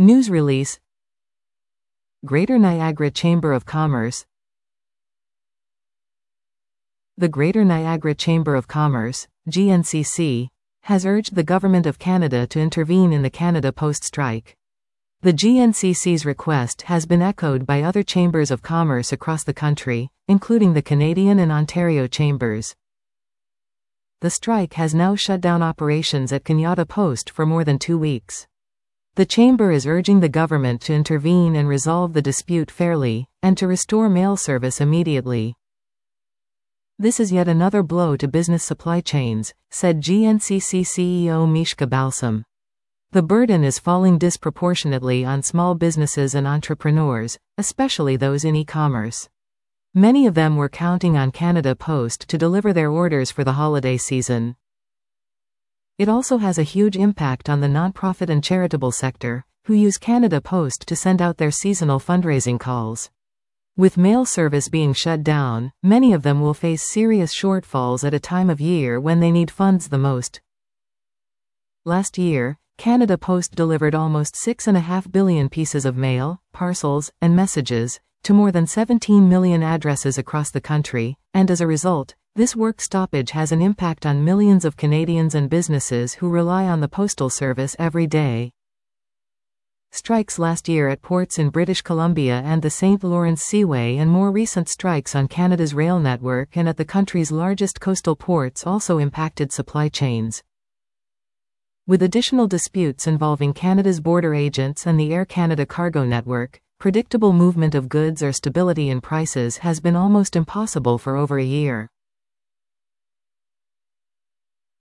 News release. Greater Niagara Chamber of Commerce. The Greater Niagara Chamber of Commerce, GNCC, has urged the Government of Canada to intervene in the Canada Post strike. The GNCC's request has been echoed by other chambers of commerce across the country, including the Canadian and Ontario chambers. The strike has now shut down operations at Canada Post for more than 2 weeks. The chamber is urging the government to intervene and resolve the dispute fairly, and to restore mail service immediately. This is yet another blow to business supply chains, said GNCC CEO Mishka Balsam. The burden is falling disproportionately on small businesses and entrepreneurs, especially those in e-commerce. Many of them were counting on Canada Post to deliver their orders for the holiday season. It also has a huge impact on the nonprofit and charitable sector, who use Canada Post to send out their seasonal fundraising calls. With mail service being shut down, many of them will face serious shortfalls at a time of year when they need funds the most. Last year, Canada Post delivered almost 6.5 billion pieces of mail, parcels, and messages to more than 17 million addresses across the country, and as a result, this work stoppage has an impact on millions of Canadians and businesses who rely on the postal service every day. Strikes last year at ports in British Columbia and the St. Lawrence Seaway and more recent strikes on Canada's rail network and at the country's largest coastal ports also impacted supply chains. With additional disputes involving Canada's border agents and the Air Canada cargo network, predictable movement of goods or stability in prices has been almost impossible for over a year.